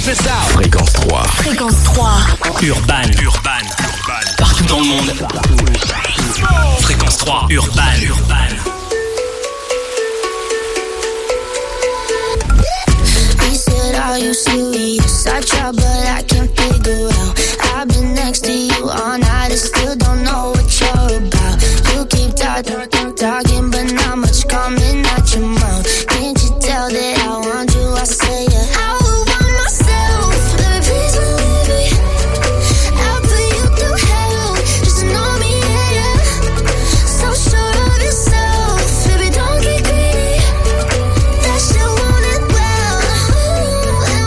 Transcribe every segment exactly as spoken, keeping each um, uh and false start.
Check this out. Fréquence trois. Fréquence trois. Urban. Urban. Partout dans le monde. Fréquence trois. Urban. Urban. He said, are you serious? I try, but I can't figure out. I've been next to you all night and still don't know what you're about. You keep talking, talking, but not much coming out your mouth. Can't you tell that I want you? I say yeah. I would want myself. Baby, please believe me. I'll put you through hell. Just to know me, yeah, yeah. So sure of yourself. Baby, don't get greedy. That shit want it well. Ooh, and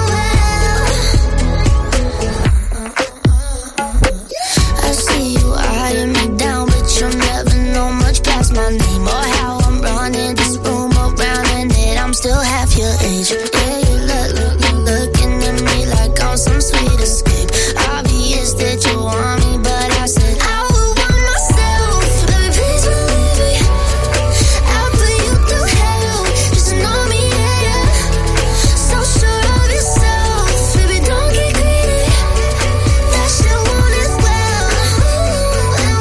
well. I see you eyeing me down, but you'll never know much past my name or how I'm running this room around and that I'm still half your age. Yeah, you look, look, look, looking at me like I'm some sweet escape. Obvious that you want me, but I said I would want myself. Baby, please believe me. I'll put you through hell just to know me, yeah, yeah. So sure of yourself, baby, don't get greedy. That shit want it well. Ooh, and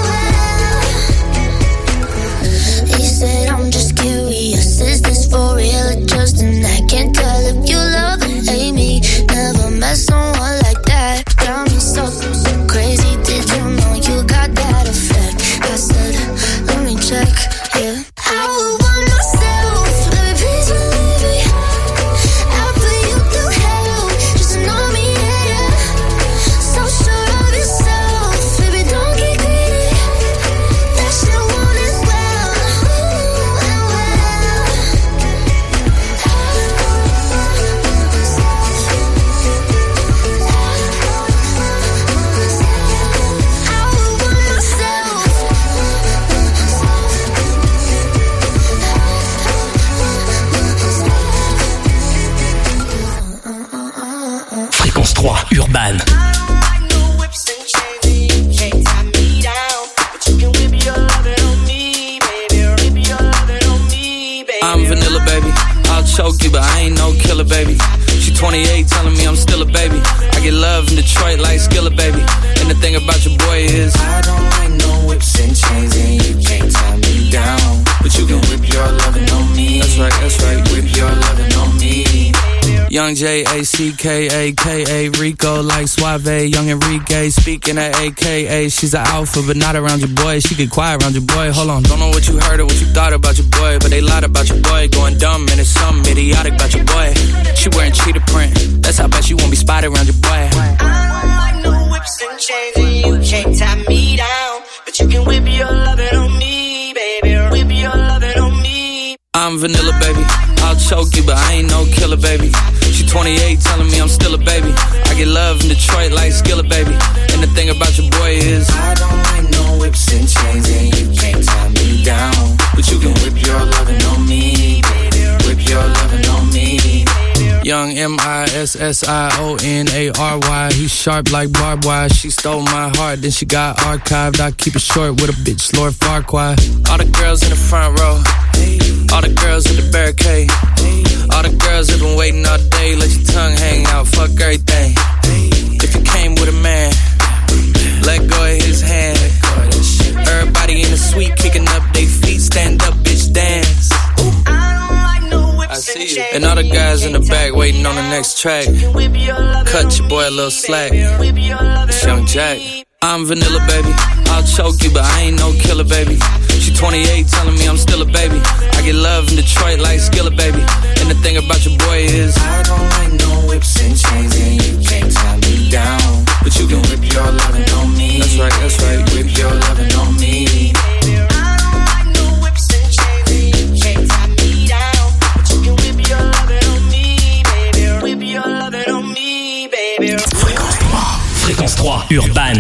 well. He said, I'm just curious, is this for real or just an act? Can't tell if you love or hate me. Never met someone like that. Got me so, so crazy. Did you know you got that effect? I said, let me check, yeah. I would want myself. Baby, please believe me. I'll put you through hell just to know me, yeah, yeah. So sure of yourself, baby, don't get greedy. That shit want it well. Ooh, and well. I would want myself. Fréquence trois. Urban. I'm vanilla, baby. I'll choke you, but I ain't no killer, baby. She twenty-eight, telling me I'm still a baby. I get love in Detroit like Skilla, baby. And the thing about your boy is I don't like no whips and chains, and you can't tie me down. But you can whip your lovin' on me. That's right, that's right. Whip your lovin' on me. Young J A C K A K A Rico like Suave, Young Enrique speaking at A K A. She's an alpha but not around your boy. She get quiet around your boy. Hold on, don't know what you heard or what you thought about your boy, but they lied about your boy. Going dumb and it's something idiotic about your boy. She wearing cheetah print. That's how bad she won't be spotted around your boy. I don't like no whips and chains, and you can't tie me down. But you can whip your lovin' on me, baby. Whip your lovin' on me. I'm vanilla, baby. I'll choke you, but I ain't no killer, baby. She twenty-eight, telling me I'm still a baby. I get love in Detroit like Skilla, baby. And the thing about your boy is I don't like no whips and chains, and you can't tie me down. But you can whip your lovin' on me, baby. Whip your lovin' on me. Young M I S S I O N A R Y. He's sharp like barbed wire. She stole my heart, then she got archived. I keep it short with a bitch, Lord Farquaad. All the girls in the front row, all the girls in the barricade, all the girls have been waiting all day. Let your tongue hang out, fuck everything. If you came with a man, let go of his hand. Everybody in the suite kicking up their feet. Stand up, bitch, dance. I see you. And all the guys in the back waiting on the next track. Cut your boy a little slack. It's Young Jack. I'm vanilla, baby. I'll choke you, but I ain't no killer, baby. She twenty-eight, telling me I'm still a baby. I get love in Detroit like Skilla, baby. And the thing about your boy is I don't like no whips and chains, and you can't tie me down. But you can whip your lovin' on me. That's right, that's right. Whip your lovin' on me. Fréquence trois. Urban.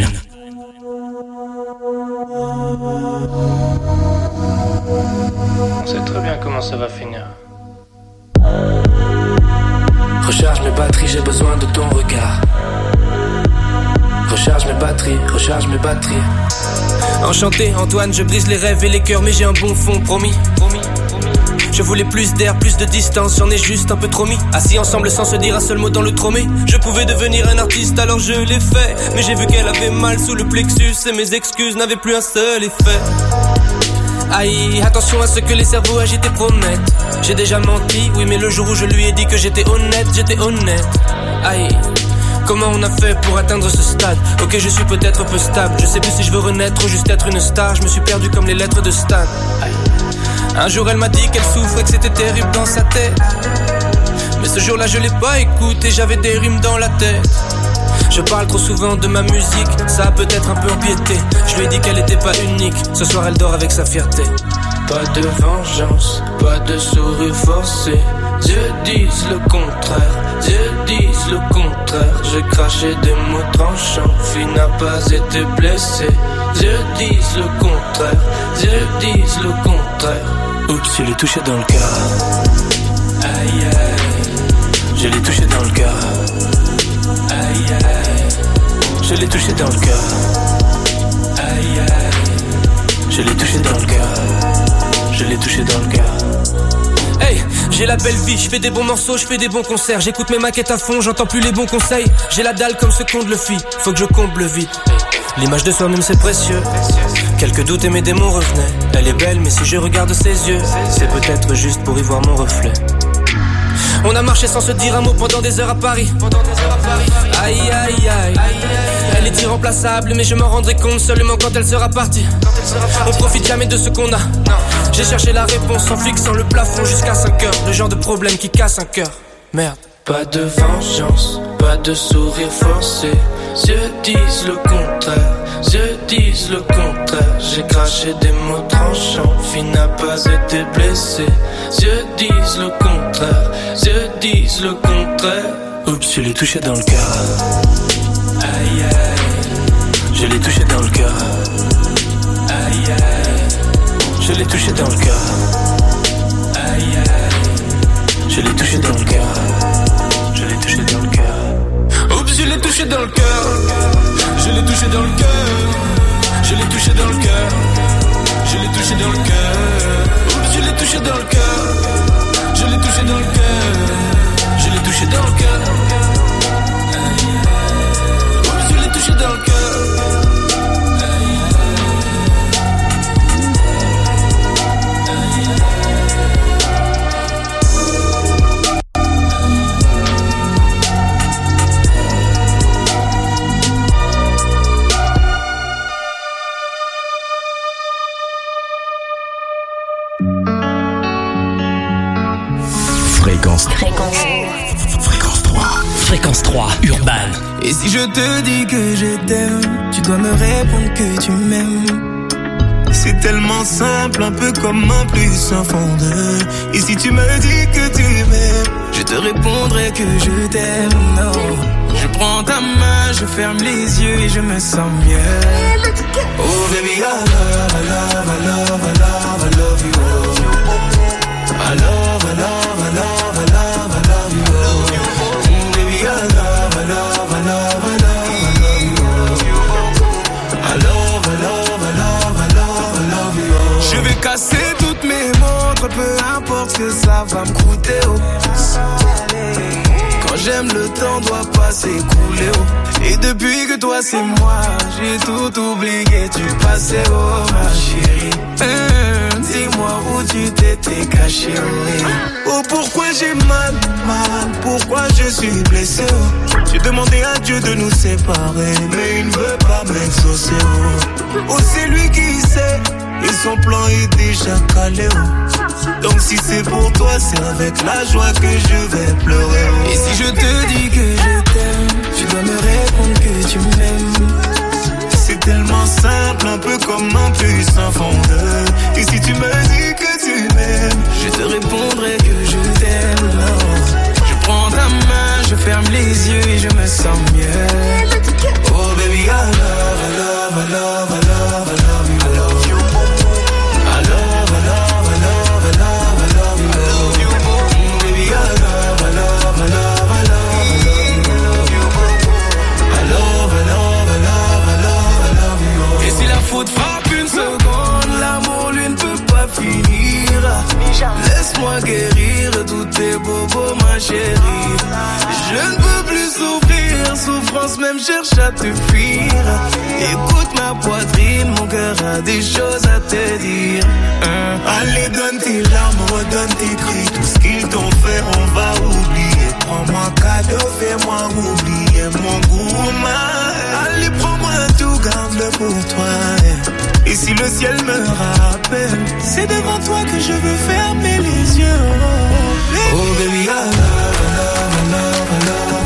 On sait très bien comment ça va finir. Recharge mes batteries, j'ai besoin de ton regard. Recharge mes batteries, recharge mes batteries. Enchanté Antoine, je brise les rêves et les cœurs, mais j'ai un bon fond, promis, promis, promis. Je voulais plus d'air, plus de distance, j'en ai juste un peu trop mis. Assis ensemble sans se dire un seul mot dans le tromé. Je pouvais devenir un artiste alors je l'ai fait. Mais j'ai vu qu'elle avait mal sous le plexus et mes excuses n'avaient plus un seul effet. Aïe, attention à ce que les cerveaux agités promettent. J'ai déjà menti, oui mais le jour où je lui ai dit que j'étais honnête, j'étais honnête. Aïe, comment on a fait pour atteindre ce stade? Ok, je suis peut-être peu stable, je sais plus si je veux renaître ou juste être une star. Je me suis perdu comme les lettres de Stan. Aïe. Un jour elle m'a dit qu'elle souffrait, que c'était terrible dans sa tête. Mais ce jour-là je l'ai pas écouté, j'avais des rimes dans la tête. Je parle trop souvent de ma musique, ça a peut-être un peu empiété. Je lui ai dit qu'elle était pas unique, ce soir elle dort avec sa fierté. Pas de vengeance, pas de sourire forcé. Dieu disent le contraire, Dieu disent le contraire. J'ai craché des mots tranchants, fille n'a pas été blessée. Dieu disent le contraire, Dieu disent le contraire. Oups, je l'ai touché dans le cœur. Aïe aïe, je l'ai touché dans le cœur. Aïe aïe, je l'ai touché dans le cœur. Aïe aïe, je l'ai touché dans le cœur. Je l'ai touché dans le cœur. Hey, j'ai la belle vie, je fais des bons morceaux, je fais des bons concerts. J'écoute mes maquettes à fond, j'entends plus les bons conseils. J'ai la dalle comme ce qu'on le fit, faut que je comble vite. L'image de soi-même c'est précieux. Quelques doutes et mes démons revenaient. Elle est belle mais si je regarde ses yeux, c'est peut-être juste pour y voir mon reflet. On a marché sans se dire un mot pendant des heures à Paris. Aïe aïe aïe, elle est irremplaçable mais je m'en rendrai compte seulement quand elle sera partie. On profite jamais de ce qu'on a. J'ai cherché la réponse en fixant le plafond jusqu'à cinq heures. Le genre de problème qui casse un cœur. Merde. Pas de vengeance, pas de sourire forcé. Dieu disent le contraire, Dieu disent le contraire. J'ai craché des mots tranchants, fille n'a pas été blessée. Dieu disent le contraire, Dieu disent le contraire. Oups, je l'ai touché dans le cœur. Aïe aïe, je l'ai touché dans le cœur. Aïe aïe, je l'ai touché dans le cœur. Aïe aïe, je l'ai touché dans le cœur. Je l'ai touché dans le cœur. Oups, je l'ai touché dans le cœur. Je l'ai touché dans le cœur. Je l'ai touché dans le cœur. Je l'ai touché dans le cœur. Oups, je l'ai touché dans le cœur. Je l'ai touché dans le cœur. Je l'ai touché dans le cœur. Oups, je l'ai touché dans le cœur. Fréquence. Fréquence. Fréquence trois. Fréquence trois, Urban. Et si je te dis que je t'aime, tu dois me répondre que tu m'aimes. C'est tellement simple, un peu comme un plus un fond de. Et si tu me dis que tu m'aimes, je te répondrai que je t'aime. Non. Je prends ta main, je ferme les yeux et je me sens mieux. Oh baby, I love, I love, I love, I love, I love you. I love, I love, I love, I love, I love you. Mm, baby, I love, I love, I love, I love, I love you. I love, I love, I love, I love, I love you. Je vais casser toutes mes montres, peu importe ce que ça va me coûter. Oh. Quand j'aime, le temps doit pas s'écouler. Oh. Et depuis que toi c'est moi, j'ai tout oublié du passé. Oh ma chérie. Hum, dis-moi où tu t'étais caché, oui. Oh pourquoi j'ai mal, mal, pourquoi je suis blessé, oh. J'ai demandé à Dieu de nous séparer, mais il ne veut pas m'exaucer, oh. Oh c'est lui qui sait, et son plan est déjà calé, oh. Donc si c'est pour toi, c'est avec la joie que je vais pleurer, oh. Et si je te dis que je t'aime, tu dois me répondre que tu m'aimes. C'est tellement simple, un peu comme un puissant fondeur. Et si tu me dis que tu m'aimes, je te répondrai que je t'aime. Non. Je prends ta main, je ferme les yeux et je me sens mieux. Oh baby, I love, I love, I love, I love, I love you. I love you. I love, I love, I love, I love, I love you. I love you. Mm, baby, I love, I love, I love, I love, I love you. I love, I love, I love, I love. Et si la faute frappe une seconde, l'amour lui ne peut pas finir. Laisse-moi tes bobos, ma chérie. Je ne peux plus souffrir, souffrance même cherche à te fuir. Écoute ma poitrine, mon cœur a des choses à te dire. Hein? Allez, donne tes larmes, redonne tes cris. Tout ce qu'ils t'ont fait, on va oublier. Prends-moi cadeau, fais-moi oublier mon goût, ma. Allez, prends-moi tout, garde-le pour toi. Et si le ciel me rappelle, c'est devant toi que je veux fermer les yeux. Oh, oh baby, I love, I love, I love, I love.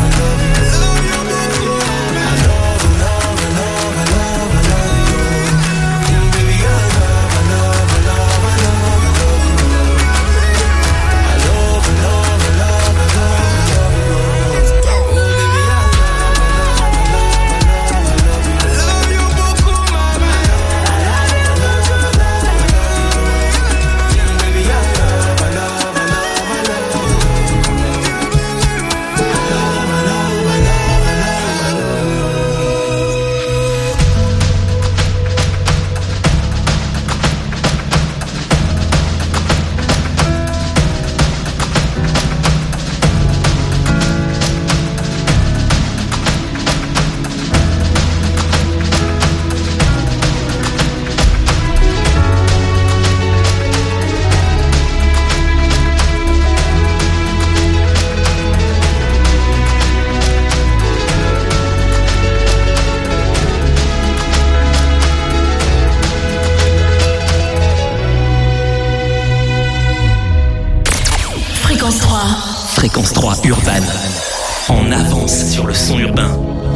Fréquence trois urbaine. En avance sur le son urbain.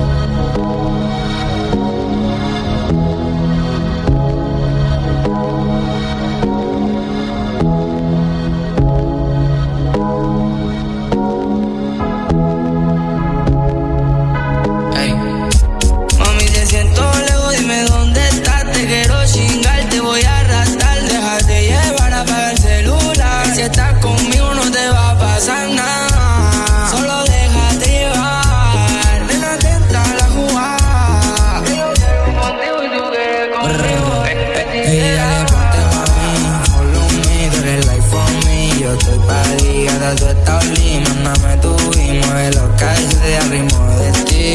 Hey. Mami, te siento lejos, dime dónde estás. Te quiero chingar, te voy a arrastrar. Déjate llevar, apaga el celular. Si estás conmigo no te va a pasar nada. Solo déjate llevar. Ven atenta a la jugada. Yo quiero contigo y tú quieres conmigo. Ey, dale, ponte pa' mí. Follow me, tú eres life for me. Yo estoy pa' ti, hasta tú estás lindo. Mándame tu y mueve los calles al ritmo de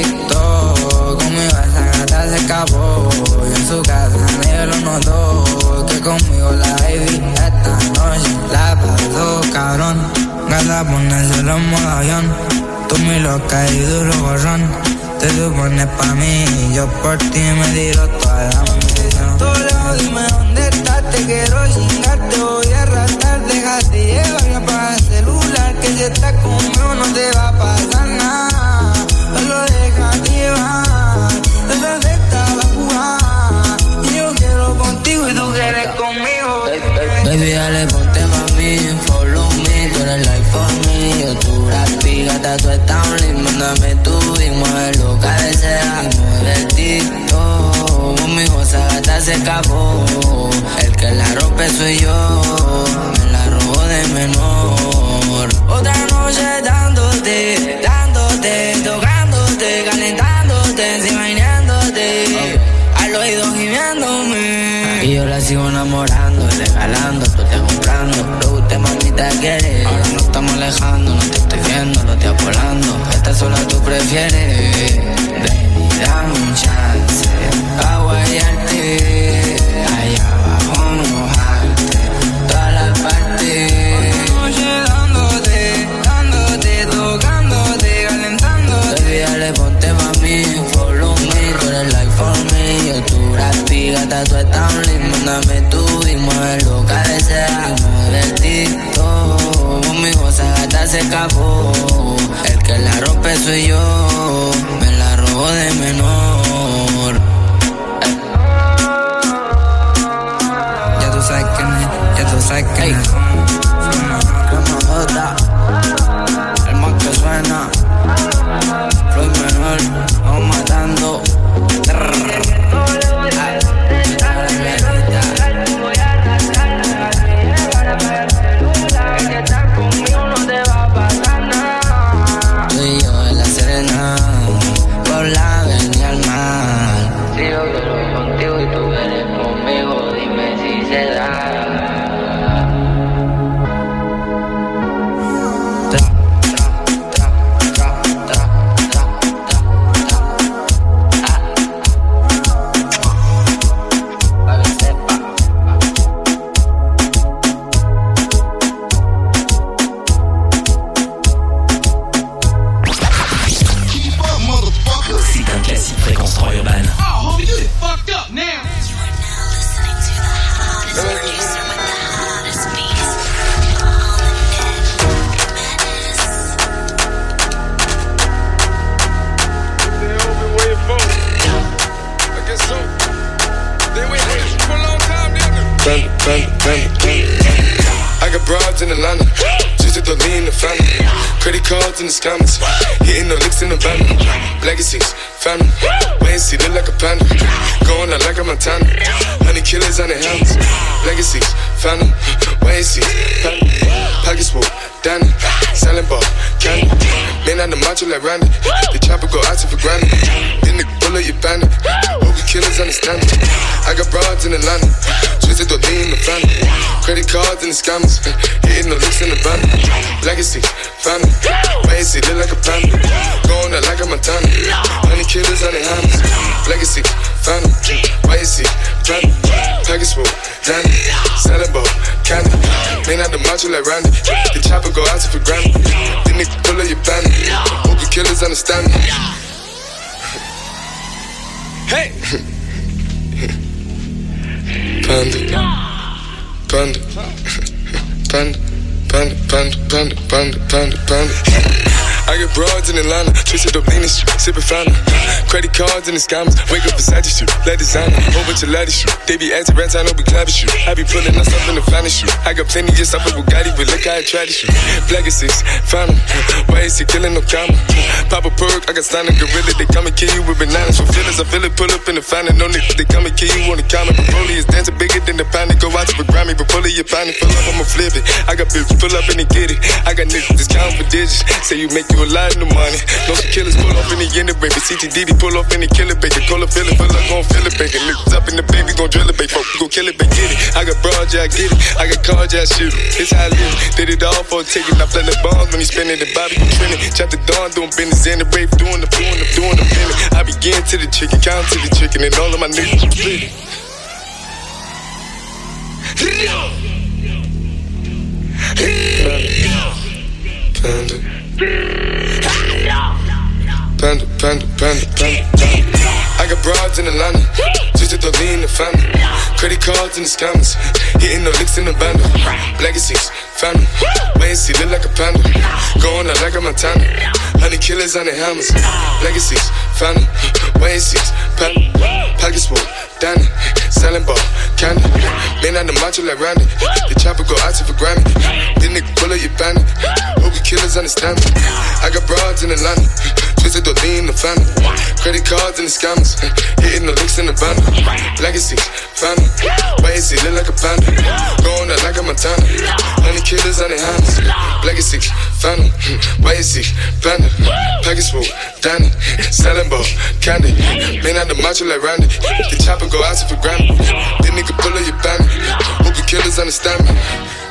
TikTok. Conmigo esa gata se escapó. Y en su casa nadie lo notó. Que conmigo la baby esta noche la pasó, cabrón. Gata, ponérselo en modo avión. Tú muy loca y duro gorrón. Te supones pa' mí y yo por ti me tiro toda la munición. Todo lejos, dime dónde estás. Te quiero chingar, te voy a arrastrar. Déjate llevar y apaga el celular. Que si estás conmigo no te va a pasar nada. Solo déjate llevar. Desde esta la jugada. Y yo quiero contigo y tú quieres conmigo. Baby, dale, ponte pa' mí. Follow me, tú eres life for me. Yo tu rapi, gata, tú estás un lindo. Mándame tú y mueve lo que deseas. Y mueve el TikTok. Conmigo esa gata se escapó. El que la rompe soy yo. Me la robó de menor. Otra noche dándote, dándote, tocándote, calentándote, encima imaginándote. Al oído gimiéndome. Y yo la sigo enamorando, regalando, tú te comprando. Lo usted mamita quiere. Ahora no estamos alejando, no te estoy viendo, lo estoy apolando. Esta sola tú prefieres. Ven y dame un chance a guayarte. Allá abajo mojarte toda la parte. Noche dándote, dándote, tocándote, calentándote. Baby, dale, ponte pa' mí. Follow me, tú eres life for me. Yo tu rapi, gata, tú estás un lindo. Mándame tú y mueve lo que deseas. Y mueve el TikTok. Conmigo esa gata se escapó. El que la rompe soy yo. Me la robó de menor. Eh. Ya tú sabes quién es, ya tú sabes quién es. El más que suena. Floyd menor, vamos matando. Tú y yo en la Serena. broads in Atlanta, just to lean the family. Credit cards in the scammers, hitting the licks in the van. Legacies, family, wait and see, look like a panda. Going out like a Montana, honey killers on the helmets. Legacies, family, wait and see, family. Pockets full, Danny, selling ball, candy. Man on the macho like Randy, the chopper go out to for granted. Then the bullet you bandit, hope the killers understand it. I got broads in Atlanta, just to lean the family. Credit cards and the scammers, hitting the licks in the van. Legacy, family, wait and see, look like a panda. Going out like a Montana, honey killers on the hands. Legacy, family, wait and see, family. Package full, Danny, selling ball, candy. Man out the macho like Randy, the chopper go out to for granted. Then they pull up your bandit, hope the killers understand me. Hey! Panda, panda, panda, panda, panda, panda, panda, panda, panda. I get broads in Atlanta, twisted up lean shit, sippin' fountain. Credit cards and the scammers, wake up beside you shoot, let designer, whole bunch of laddies shoot. They be acting rats, I know we clapping shoot. I be pulling us up in the finest shoot. I got plenty of stuff with Bugatti, but look how I try to shoot. Black is six, fountain, why is he killing no comma? Pop a perk, I got stunning gorilla, they come and kill you with bananas. For feelings, I feel it, pull up in the fountain, no niggas, they come and kill you on the counter. Broly is dancing bigger than the pound, go out to the Grammy, but pull it, you pound it, pull up, I'ma flip it. I got bitches, pull up and they get it. I got niggas, just count for digits, say you make you a lot of money. No some killers pull off in the end of baby. C T D D pull off in the killer baby. Call a feeling, pull up, gon' feel it, baby. Niggas up in the baby, gon' drill it, baby. Folk, gon' kill it, baby, get it. I got broad, yeah, I get it. I got cards, yeah, I shoot it. It's how I live. Did it all for a ticket. I play the bombs when he spinning the Bobby, you trending. Chop the dawn, doing business in the rave, doing the, doing the, doing the feeling. I begin to the chicken, count to the chicken, and all of my niggas split it. Panda, panda, panda, panda, panda. I got broads in Atlanta, just to lean the family. Credit cards and the scammers, hitting the licks in the band. Legacies, family, wait and see, look like a panda. Going out like a Montana, honey killers on the helmets. Legacies, family, wait and see, panda. Pockets full, Danny, selling ball, candy. Man on the macho like Randy, the chopper go out to for granted. Then they pull up your bandit, hope the killers understand me. I got broads in Atlanta, twisted to lean the family. Credit cards and the scammers, hitting the licks in the band. Legacy, family, wait and see, look like a panda. Going out like a Montana, honey killers on their hands. Legacy, family, wait and see, panda. Package full, Danny, selling ball, candy. Man out the macho like Randy, the chopper go out to for granted. Then nigga pull up your bandit, hope the killers understand me.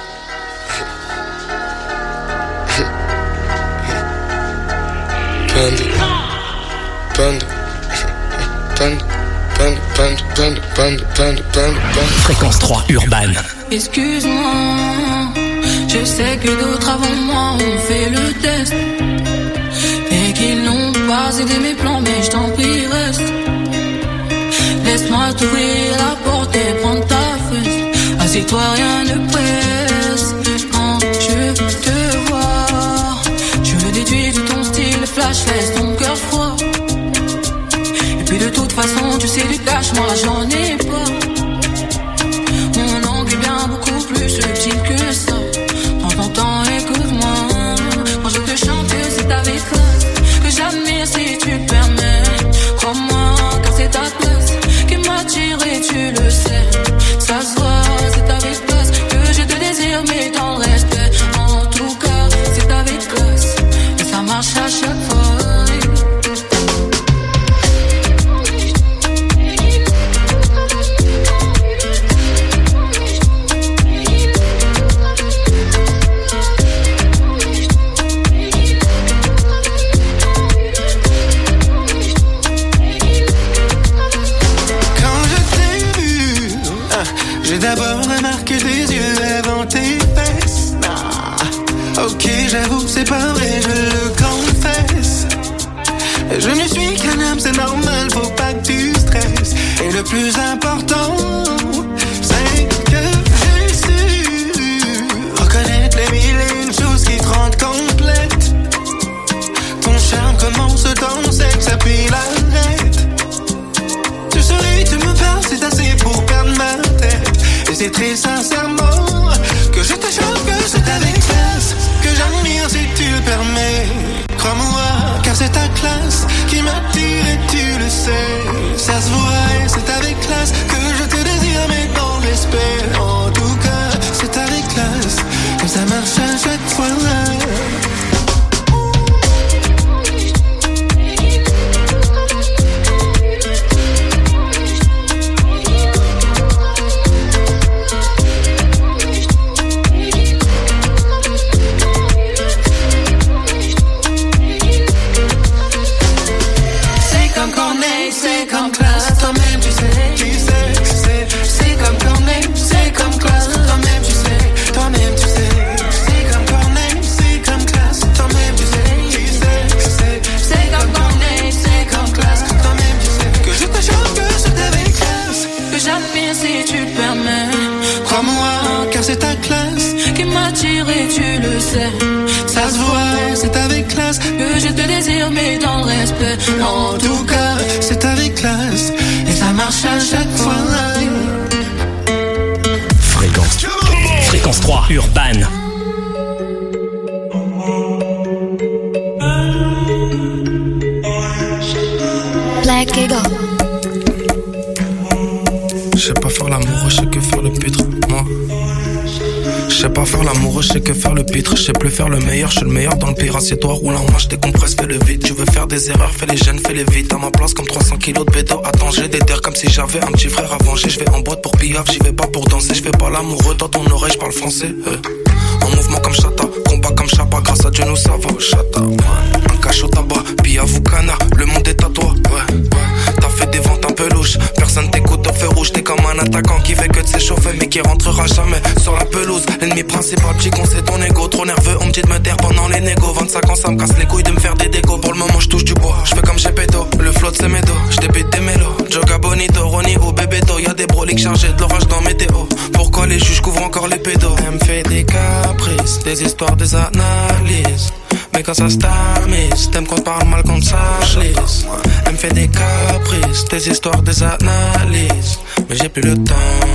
Panda, panda, panda, panda, panda, panda, panda, panda, panda, panda. Fréquence trois urbaine. Excuse-moi, je sais que d'autres avant moi ont fait le test et qu'ils n'ont pas aidé mes plans, mais je t'en prie reste. Laisse-moi t'ouvrir la porte et prendre ta fesse. Assieds-toi, rien ne presse. Quand je te vois, je le déduis de ton style flash, laisse ton cœur froid. Et puis de toute façon, tu sais du cash, moi j'en ai pas. Mon angle est bien beaucoup plus subtil que ça. Prends ton temps, écoute-moi. Quand je te chante, c'est avec classe que j'admire si tu permets. Crois-moi, car c'est ta place qui m'attire et tu le sais. Ça se voit, c'est avec classe que je te désire, mais dans le respect. En tout cas, c'est avec classe et ça marche à chaque fois. J'ai d'abord remarqué tes yeux avant tes fesses. Ah, ok, j'avoue, c'est pas vrai, je le confesse. Je ne suis qu'un homme, c'est normal, faut pas que tu stresses. Et le plus important, c'est que j'ai su reconnaître les mille et une choses qui te rendent complète. Ton charme commence dans sexe, puis l'arrête. Tu souris, tu me parles, c'est assez pour perdre ma tête. Et c'est très sincèrement que je te chante que c'est avec Crois-moi, car c'est ta classe qui m'attire et tu le sais. Ça se voit et c'est avec classe que je te désire, mais dans le respect. En tout cas, c'est avec classe que ça marche à chaque fois. C'est comme classe, toi-même tu sais, tu sais, tu sais. C'est comme Corneille, c'est comme classe, toi-même tu sais, toi-même tu sais. C'est comme Corneille, c'est comme classe, toi-même tu sais, tu sais, tu sais. C'est comme Corneille, c'est comme classe, toi-même tu sais. Que je te chante, que c'est avec classe, que j'admire si tu le permets. Crois-moi, car c'est ta classe qui m'attire et tu le sais. Ça se voit, c'est avec classe que je te désire, mais dans le respect. En tout cas, c'est avec classe et ça marche à chaque fois. Fréquence Fréquence trois Urban. Black Eagle. Je sais pas faire l'amour, je sais que faire le pitre, moi. Je sais pas faire l'amour, je sais que faire le pitre. Je sais plus faire le meilleur, je suis le meilleur dans le pire. Assieds-toi, roule en moi, je décompresse, fais le vide. Tu veux faire des erreurs, fais les gènes, fais les vite. À ma place comme trois cents kilos de bédo. Attends, j'ai des terres comme si j'avais un petit frère à venger. Je vais en boîte pour pillave, j'y vais pas pour danser. Je fais pas l'amoureux, dans ton oreille, je parle français. euh. En mouvement comme Chata, combat comme Chapa. Grâce à Dieu nous ça va, Chata, ouais. Un cache au tabac, puis à Vukana, le monde est à toi, ouais, ouais. T'as fait des ventes un peu louches, personne t'écoute au feu rouge. T'es comme un attaquant qui fait que de s'échauffer mais qui rentrera jamais sur la pelouse. L'ennemi principal, petit con, c'est ton ego. Trop nerveux, on me dit de me taire pendant les négos. vingt-cinq ans, ça me casse les couilles de me faire des dégos. Pour le moment, je touche du bois, je fais comme chez Péto. Le flotte c'est mes dos, je débite des mélos. Joga Bonito, Ronnie ou Bebeto. Y'a des broliques chargés de l'orage dans météo. Pourquoi les juges couvrent encore les pédos? Elle me fait des caprices, des histoires, des analyses. Mais quand ça se tamise, t'aimes qu'on parle mal, qu'on s'achlise. Elle me fait des caprices, des histoires, des analyses. Mais j'ai plus le temps.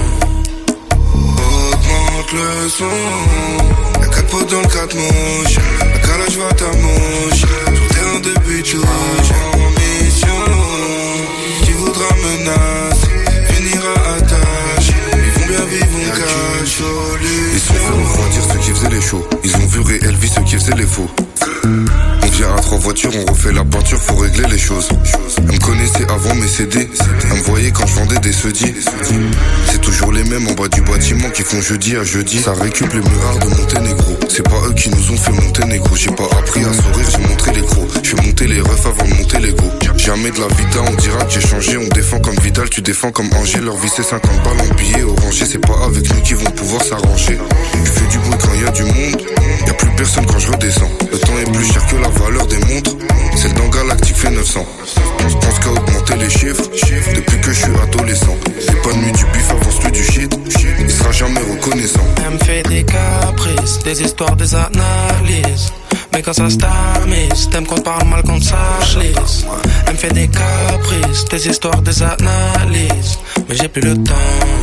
Augmente le son. Y'a quatre potes dans le quatre mouches. La calage va ta mouche. Sur le terrain de but rouge. En mission. Qui voudra menacer finira à tâche. Ils vont bien vivre, on cache. Ils sont fait refroidir ceux qui faisaient les shows. Ils ont vu réel vie ceux qui faisaient les faux. On vient à trois voitures, on refait la peinture, faut régler les choses. Elle me connaissait avant mes C D. Elle me voyait quand je vendais des sedis. C'est toujours les mêmes en bas du bâtiment qui font jeudi à jeudi. Ça récup les murards de Monténégro. C'est pas eux qui nous ont fait monter négro. J'ai pas appris à sourire, j'ai montré les crocs. Je fais monter les refs avant de monter l'ego. Jamais de la vita, on dira que j'ai changé. On défend comme Vidal, tu défends comme Angers. Leur vie c'est cinquante balles en billets orangés. C'est pas avec nous qu'ils vont pouvoir s'arranger. Je fais du bruit quand y a du monde. Y'a plus personne quand je redescends. Le temps est plus cher que la valeur des montres. Celle dans Galactique fait neuf cents. Je pense qu'à augmenter les chiffres depuis que je suis adolescent. Les pas de nuit du bif avance plus du shit. Il sera jamais reconnaissant. Elle me fait des caprices, des histoires, des analyses. Mais quand ça se tamise, t'aimes qu'on parle mal, qu'on s'achlise. Elle me fait des caprices, des histoires, des analyses. Mais j'ai plus le temps.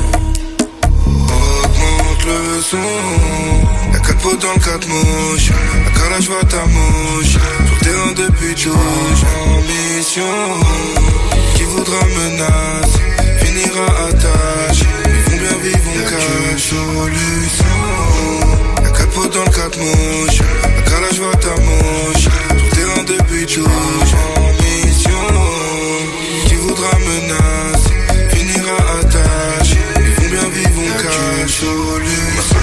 Augmente le son. Y'a quatre potes dans le quatre mouches. La calage va ta mouche. Sur le terrain de but rouge. En mission. Qui voudra menacer finira à tâche. Ils vont bien vivre, on cache. Solution. Y'a quatre potes dans le quatre mouches. La calage va ta mouche. Sur le terrain de but rouge. En mission. Qui voudra menacer finira à tâche. Ils vont bien vivre, on cache. Solution.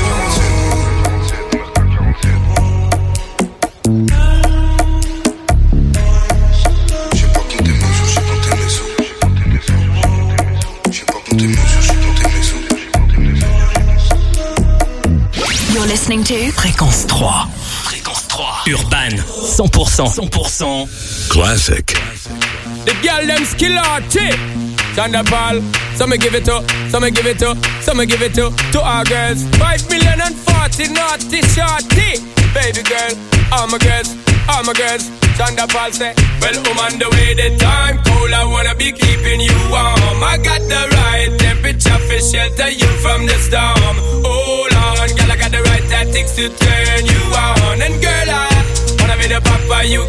You're listening to Fréquence trois. Fréquence trois. Urban. cent pour cent. cent pour cent. Classic. The girl them skill arty. Thunderball. Some me give it to, some me give it to, some me give it to, to our girls. Five million and forty naughty shorty. Baby girl, all my girls, all my girls. Thunderball say, well, I'm on the way, the time cold, I wanna be keeping you warm. I got the right temperature for shelter you from the storm. Hold on, girl, I got the right tactics to turn you on. And girl, I wanna be the papa you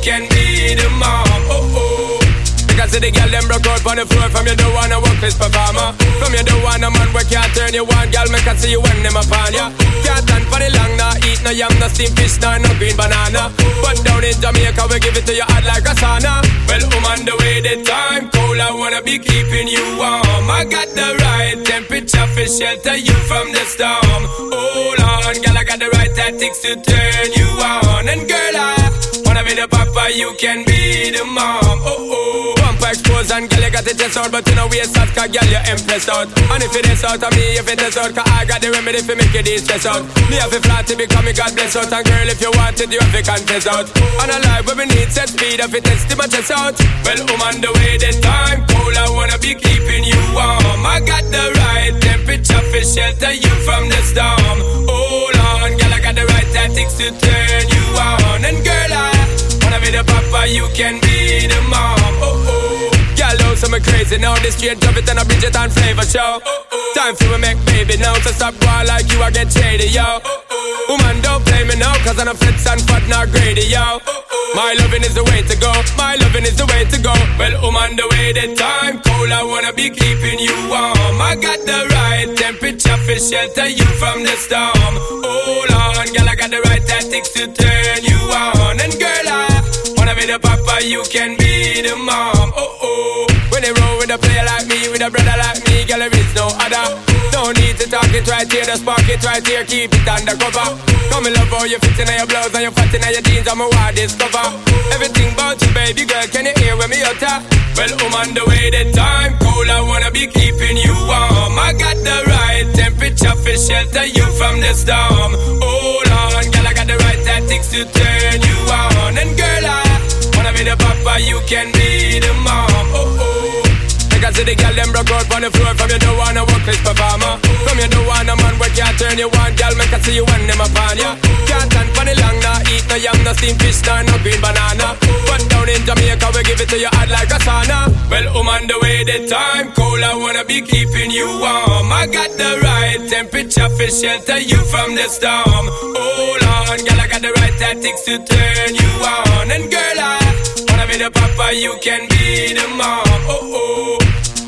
can be the mom. Oh oh. Because the girl them broke out on the floor. From you don't wanna work this performer. From you don't want a man where can't turn you on. Girl make I see you when them upon ya. Can't stand for the long, nah eat no yam, no steamed fish, nah no green banana. But down in Jamaica we give it to you hot like a sauna. Well, I'm on the way, the time cold, I wanna be keeping you warm. I got the right temperature for shelter you from the storm. Hold on, girl, I got the right tactics to turn you on. And girl, I wanna be the papa, you can be the mom. Oh oh. Expose and girl you got the chest out, but you know we out, cause girl you impressed out. And if it is out of me, if it is out, cause I got the remedy for make it de-stress out. Me have a flat to become me God bless out. And girl if you want it, you have to confess out. And a life where we need set speed, if it is to my chest out. Well, I'm on the way, the time cold, I wanna be keeping you warm. I got the right temperature for shelter you from the storm. Hold on, girl, I got the right tactics to turn you on. And girl, I wanna be the papa, you can be the mom. Oh oh. Girl, so me crazy now. This straight drop it and a Bridget and flavor show. Time for me make baby now. So stop going like you, I get shady, yo. Woman, don't play me now, cause I'm a fits and fat, not greedy, yo. My loving is the way to go. My loving is the way to go. Well, I'm on the way, the time cold, I wanna be keeping you warm. I got the right temperature for shelter you from the storm. Hold on, girl, I got the right tactics to turn you on. And girl, I wanna be the papa, you can be the mom. Oh oh. When they roll with a player like me, with a brother like me, girl, there is no other. No need to talk it right here, the spark it right here, keep it undercover. Come and love how you fit in your blouse and you fat in your jeans, I'm a wild discover. Everything about you, baby girl, can you hear when me utter? Well, I'm on the way, the time cold, I wanna be keeping you warm. I got the right temperature for shelter you from the storm. Hold on, girl, I got the right tactics to turn you on. And girl, I wanna be the papa, you can be the mom. Oh oh. Because the girl them broke out on the floor. From you don't wanna work this performer. From you don't want a man where can't turn you on. Girl, make I see you when them upon ya. Can't stand for the long, nah eat no yam, no steamed fish, nah no green banana. But down in Jamaica we give it to you hot like a sauna. Well, I'm on the way, the time cold, I wanna be keeping you warm. I got the right temperature for shelter you from the storm. Hold on, girl, I got the right tactics to turn you on. And girl, I wanna be the papa, you can be the mom. Oh oh.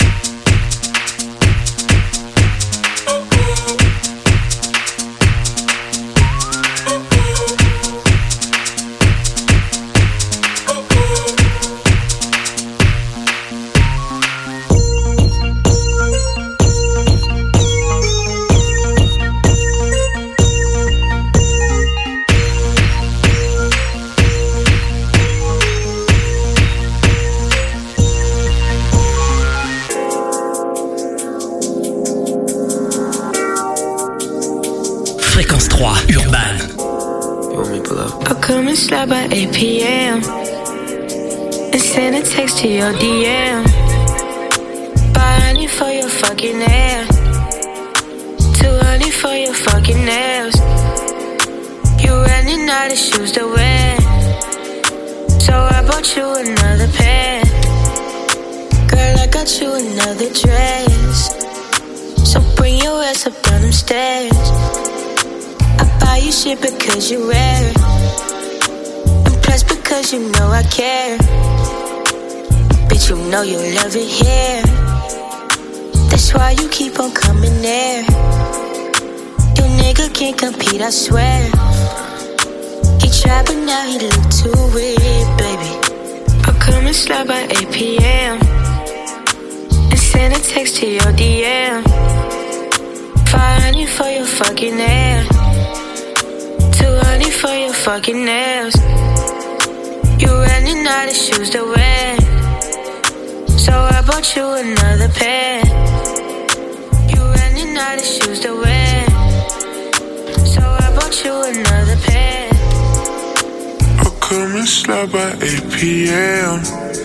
Fréquence trois, Urban. I'll come and slide by eight p.m. and send a text to your D M. Buy honey for your fucking hair. Too early for your fucking nails. You're running out of shoes to wear, so I bought you another pair. Girl, I got you another dress, so bring your ass up down them stairs. Buy you shit because you wear it, and plus because you know I care. Bitch, you know you love it here. That's why you keep on coming there. Your nigga can't compete, I swear. He tried but now he look too weird, baby. I'll come and slide by eight p.m. and send a text to your D M. five hundred for your fucking hair. Too early for your fucking nails. You're running out of shoes to wear, so I bought you another pair. You're running out of shoes to wear, so I bought you another pair. I'll come and slide by eight p.m.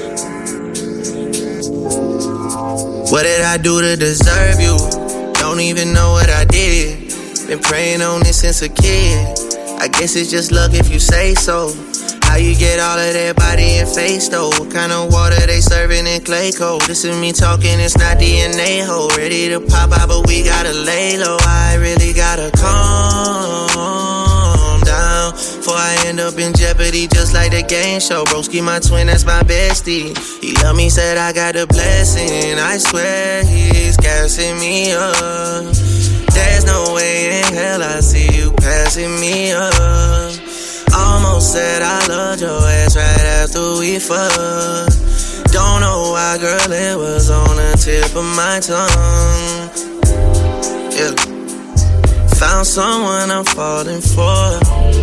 What did I do to deserve you? Don't even know what I did. Been praying on this since a kid. I guess it's just luck if you say so. How you get all of that body and face though? What kind of water they serving in clay cold? This is me talking, it's not D N A ho. Ready to pop out but we gotta lay low. I really gotta calm down. before I end up in jeopardy, just like the game show. Broski, my twin, that's my bestie. He love me, said I got a blessing. I swear he's gassing me up. There's no way in hell I see you passing me up. Almost said I loved your ass right after we fucked. Don't know why, girl, it was on the tip of my tongue. Yeah. Found someone I'm falling for.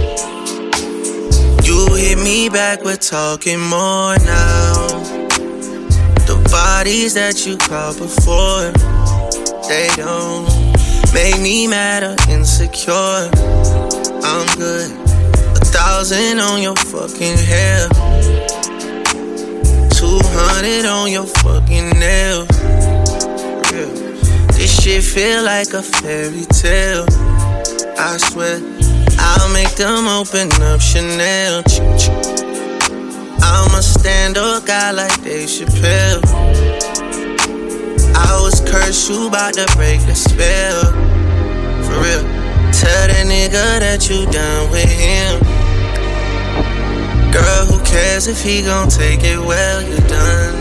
You hit me back with talking more now. The bodies that you caught before, they don't make me mad or insecure. I'm good. A thousand on your fucking hair, two hundred on your fucking nail. Yeah. This shit feel like a fairy tale. I swear, I'll make them open up Chanel. I'm a stand-up guy like Dave Chappelle. I was cursed, you bout to break the spell. For real, tell that nigga that you done with him. Girl, who cares if he gon' take it well, you done.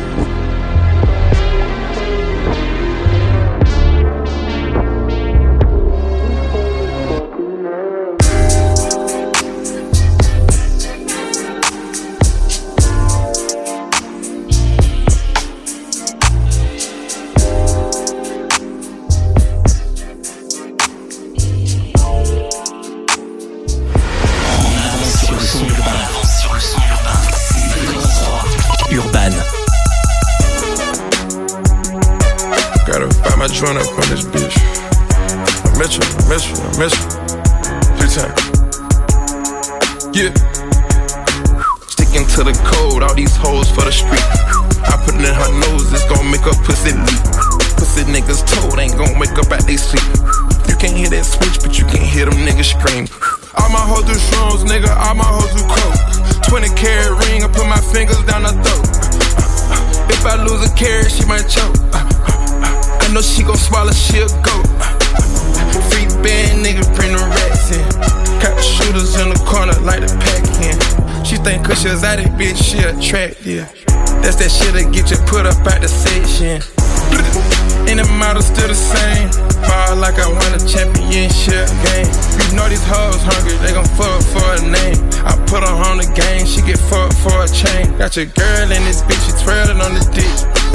Run up on this bitch. I miss you, I miss you, I miss you. Three times. Yeah. Sticking to the code, all these hoes for the street. I put it in her nose, it's gon' make her pussy leak. Pussy niggas told ain't gon' wake up at they sleep. You can't hear that switch, but you can hear them niggas scream. All my hoes do shrooms, nigga, all my hoes do coke. twenty carat ring, I put my fingers down her throat. If I lose a carat, she might choke. I know she gon' swallow, she'll go. Free band, nigga, bring the rats in. Got the shooters in the corner like the pack in. She think cause she was out it, bitch, she attractive. That's that shit that get you put up out the section. And the model still the same. Ball like I won a championship game. You know these hoes hungry, they gon' fuck for a name. I put her on the game, she get fucked for a chain. Got your girl in this bitch, she twirling on the dick.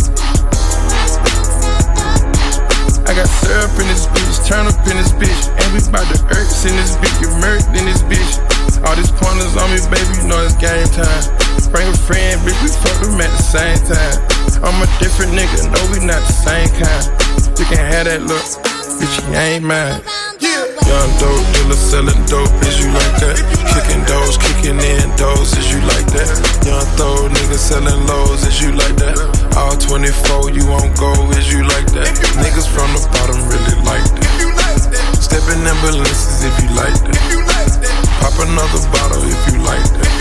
I got syrup in this bitch, turn up in this bitch. And we bout the earths in this bitch, get murked in this bitch. All these pointers on me, baby, you know it's game time. Bring a friend, bitch, we fuck them at the same time. I'm a different nigga, no, we not the same kind. You can have that look, bitch, you ain't mine. Young dope dealer selling dope, is you like that? Kicking doors, kicking in doors, is you like that? Young throw nigga selling lows, is you like that? All twenty-four, you won't go, is you like that? Niggas from the bottom really like that. Step in ambulances if you like that. Pop another bottle if you like that.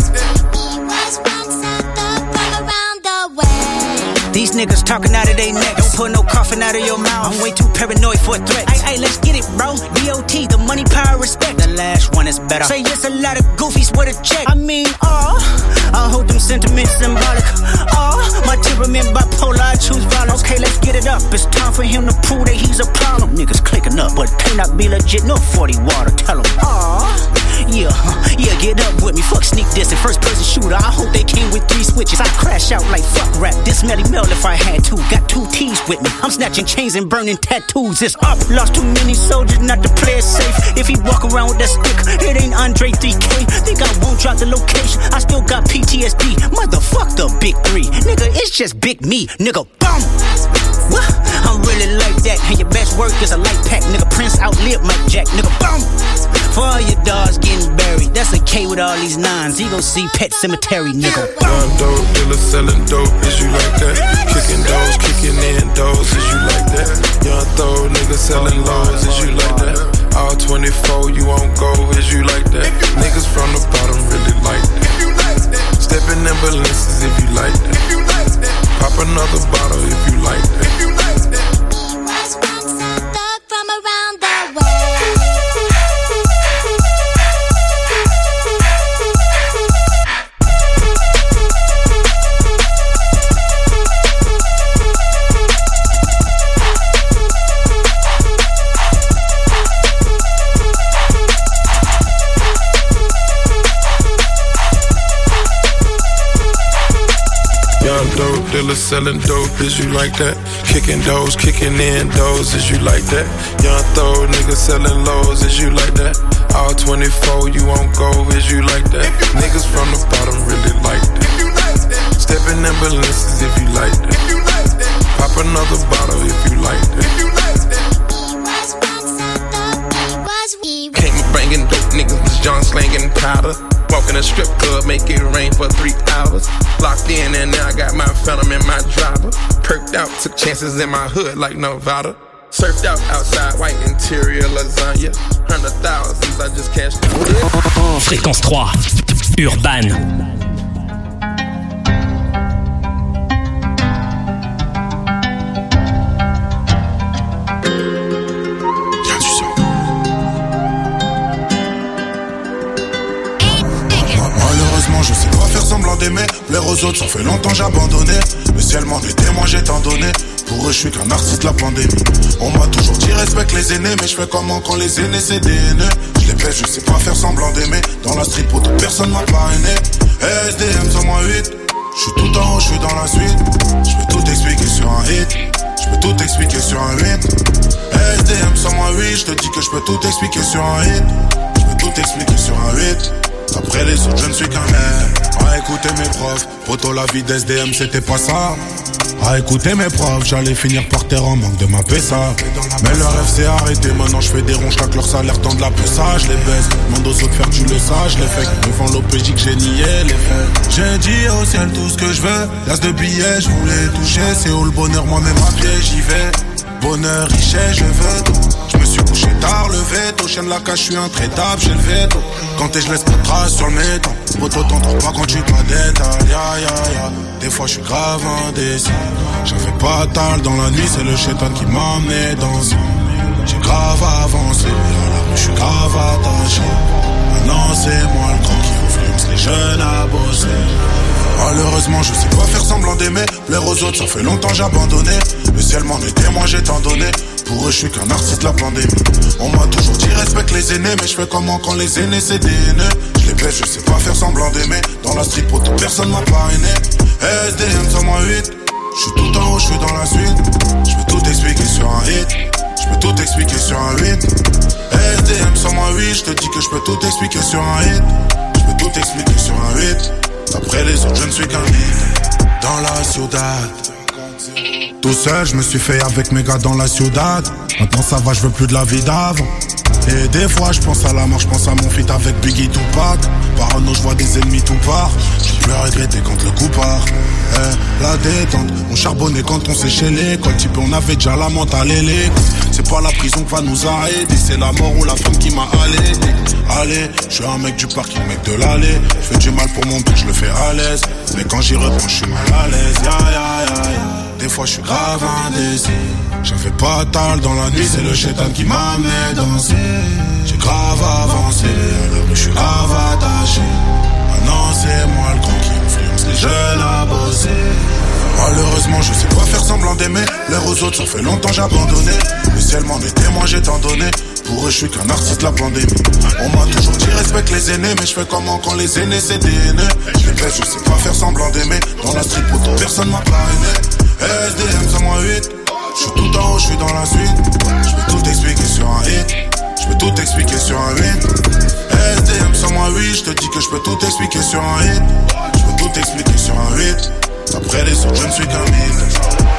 These niggas talking out of their neck. Don't put no coffin out of your mouth. I'm way too paranoid for a threat. Ay, ay, let's get it, bro. D O T, the money, power, respect. The last one is better. Say yes, a lot of goofies with a check. I mean, oh, I hold them sentiments symbolic. Oh, my temperament bipolar, I choose violence. Okay, let's get it up. It's time for him to prove that he's a problem. Niggas clicking up, but cannot be legit. No forty water, tell him. Oh, yeah, yeah, get up with me. Fuck sneak this and first person shooter. I hope they came with three switches. I crash out like fuck rap. This Melly Mel if I had to. Got two T's with me. I'm snatching chains and burning tattoos. It's up. Lost too many soldiers not to play it safe. If he walk around with that stick, it ain't Andre three K. Think I won't drop the location. I still got P T S D. Motherfuck the big three. Nigga, it's just big me. Nigga, boom. What? I'm really like that. And your best work is a light pack. Nigga, Prince outlived Mike Jack. Nigga, boom. For all your dogs getting buried. That's a K with all these nines. He gon' see Pet Cemetery, nigga. Young dope dealer selling dope, is you like that? Kicking doors, kicking in doors, is you like that? Young throw nigga selling lows, is you like that? All twenty-four, you won't go, is you like that? Niggas from the bottom really like that. Step in ambulances if you like that. Pop another bottle if you like that. From around the way. dope dealers selling dope. Is you like that? Kicking doors, kicking in doors. Is you like that? Young throw niggas selling lows. Is you like that? All twenty-four, you won't go. Is you like that? Niggas from the bottom really like that. Stepping in Balenciagas if you like that. Pop another bottle if you like that. Came up banging dope niggas, was John slanging powder. Walk in a strip club, make it rain for three hours. Locked in and now I got my phantom in my driver. Perked out, took chances in my hood like Nevada. Surfed out outside, white interior lasagna. Hundred thousands, I just cashed out. Fréquence trois, Urban. Je sais pas faire semblant d'aimer, plaire aux autres, ça fait longtemps j'ai abandonné. Le ciel m'en est témoin, j'ai tant donné. Pour eux, je suis qu'un artiste, la pandémie. On m'a toujours dit respecte les aînés, mais je fais comment quand les aînés c'est des haineux. Je les baisse, je sais pas faire semblant d'aimer. Dans la street, pour toute personne m'a parrainé. S D M cent huit, je suis tout en haut, je suis dans la suite. Je peux tout expliquer sur un hit. Je peux tout expliquer sur un huit. S D M cent huit, je te dis que je peux tout expliquer sur un hit. Je peux tout expliquer sur un huit. Après les autres, je ne suis qu'un mec. À écouter mes profs, poto la vie d'S D M c'était pas ça. À écouter mes profs, j'allais finir par terre en manque de ma pessa. Mais leur rêve s'est arrêté, maintenant je fais des ronds, chaque leur salaire tend de la pessa. Je les baisse, demande aux autres faire tu le sais, je les fais. Devant l'O P J que j'ai nié les faits. J'ai dit au ciel tout ce que je veux, l'as de billets, je voulais toucher. C'est où le bonheur, moi-même à pied, j'y vais. Bonheur, richesse, je veux tout. Je me suis couché tard, le veto. Chien de la cage, je suis intraitable, j'ai le veto. Quand je laisse pas de traces sur le métal. Poto t'entends pas quand tu te la détales. Ya ya ya. Des fois je suis grave indécis. J'avais pas tal dans la nuit, c'est le chétan qui m'a amené dans ce. J'ai grave avancé, alors je suis grave attaché. Maintenant c'est moi le grand qui influence les jeunes à bosser. Malheureusement je sais pas faire semblant d'aimer. Plaire aux autres ça fait longtemps j'ai abandonné. Le ciel m'en est témoin j'ai tant donné. Pour eux je suis qu'un artiste la pandémie. On m'a toujours dit respecte les aînés. Mais je fais comment quand les aînés c'est des haineux. Je les baisse je sais pas faire semblant d'aimer. Dans la street pour toute personne m'a parrainé. S D M cent huit, je suis tout en haut je suis dans la suite. Je peux tout expliquer sur un hit. Je peux tout expliquer sur un huit. S D M cent huit, je te dis que je peux tout expliquer sur un hit. Je peux tout expliquer sur un huit. Après les autres je ne suis qu'un hit. Dans la ciudad. Tout seul, je me suis fait avec mes gars dans la ciudad. Maintenant ça va, je veux plus de la vie d'avant. Et des fois je pense à la mort, je pense à mon feat avec Biggie Tupac. Parano, je vois des ennemis tout part. J'ai plus à regretter quand le coup part. Eh, la détente, on charbonnait quand on s'est chez l'école. Type on avait déjà la mentale et l'écoute. C'est pas la prison qui va nous aider, c'est la mort ou la femme qui m'a allé. Allez, je suis un mec du parking, mec de l'allée. Je fais du mal pour mon but, je le fais à l'aise. Mais quand j'y reprends, je suis mal à l'aise. Ya ya ya ya. Des fois je suis grave indécis. J'avais pas tal dans la nuit, c'est le chétan qui m'a amené danser. J'ai grave avancé, alors je suis grave attaché. Maintenant c'est moi le grand qui influence les jeunes à bosser. Malheureusement je sais pas faire semblant d'aimer. L'air aux autres ça fait longtemps j'ai abandonné. Le ciel m'en est témoin j'ai tant donné. Pour eux je suis qu'un artiste la pandémie. On m'a toujours dit respecte les aînés. Mais je fais comment quand les aînés c'est des haineux. Je les baisse je sais pas faire semblant d'aimer. Dans la street pour toute personne m'a parrainé. S D M cent huit, je suis tout en haut, je suis dans la suite. Je peux tout expliquer sur un hit. Je peux tout expliquer sur un huit. S D M cent huit, je te dis que je peux tout expliquer sur un hit. Je peux tout expliquer sur un huit. Après les autres, je ne suis qu'un mythe.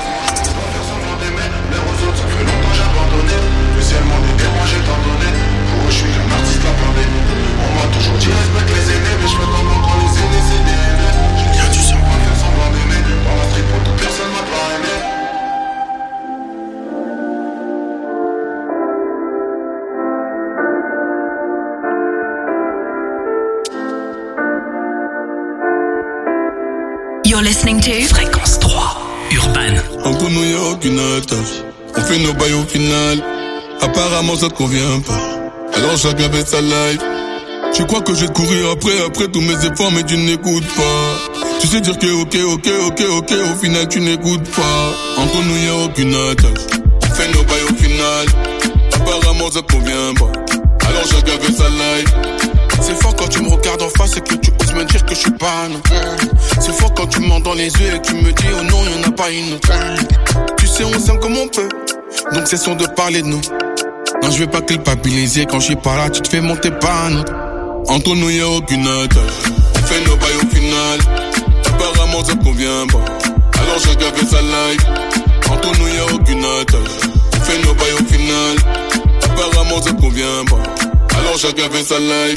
On m'a toujours dit respecte les aînés. Mais je fais comment quand les aînés c'est des haineux. Je viens du sang, pas faire semblant d'aimer. Dans la street pour toute personne m'a pas aimé. You're listening to Fréquence trois, Urban. Entre nous y'a aucune attache. On fait nos bails au final. Apparemment ça te convient pas. Alors chacun fait sa life. Tu crois que je vais te courir après, après tous mes efforts, mais tu n'écoutes pas. Tu sais dire que ok, ok, ok, ok, au final tu n'écoutes pas. Entre nous y'a aucune attache. On fait nos bails au final. Apparemment ça te convient pas. Alors chacun fait sa life. C'est fort quand tu me regardes en face et que tu oses me dire que je suis pas pas, non. C'est fort quand tu me mens dans les yeux et que tu me dis oh non, y'en a pas une autre. Tu sais, on s'aime comme on peut, donc cessons de parler de nous. Non, je vais pas culpabiliser quand je suis pas là, tu te fais monter pas, non. Entre nous, y'a aucune attache. On fait nos bails au final. Apparemment, ça convient pas. Alors chacun fait sa life. Entre nous, y'a aucune attache. On fait nos bails au final. Apparemment, ça convient pas. Alors chacun fait sa life.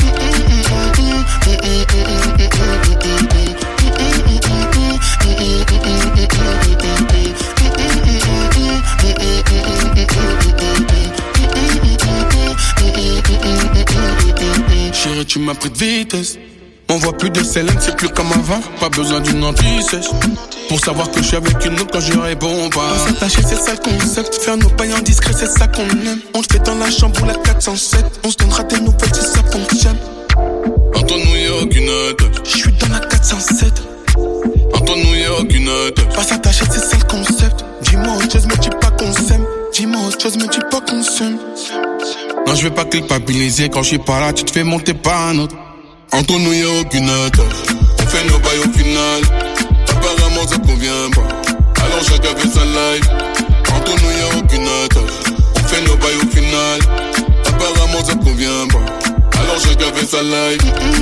Chérie, tu m'as pris de vitesse. M'envoie plus de Célène, c'est plus comme avant. Pas besoin d'une anti-sèche pour savoir que je suis avec une autre quand je réponds pas. On s'attacher, c'est ça le concept. Faire nos pailles en discret, c'est ça qu'on aime. On le fait dans la chambre ou la quatre cent sept. On se donnera des nouvelles si ça fonctionne. Entre nous, y'a aucune attache. Je suis dans la quatre cent sept. Entre nous, y'a aucune attache. Pas s'attacher, c'est ça le concept. Dis-moi autre chose, mais dis pas qu'on s'aime. Dis-moi autre chose, mais dis pas qu'on s'aime. Non, je vais pas culpabiliser quand je suis pas là, tu te fais monter pas un autre. Entre nous, y'a aucune attache. On fait nos bails au final. Apparemment, ça convient pas. Alors chacun fait sa life. Entre nous, y'a aucune attache. On fait nos bails au final. Apparemment, ça convient pas. Alors chacun fait sa life.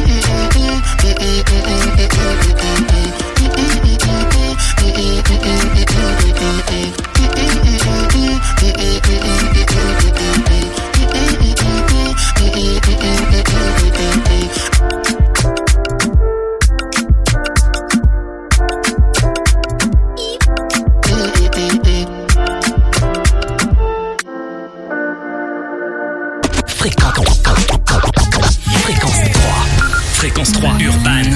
Fréquence trois. Fréquence trois Urban.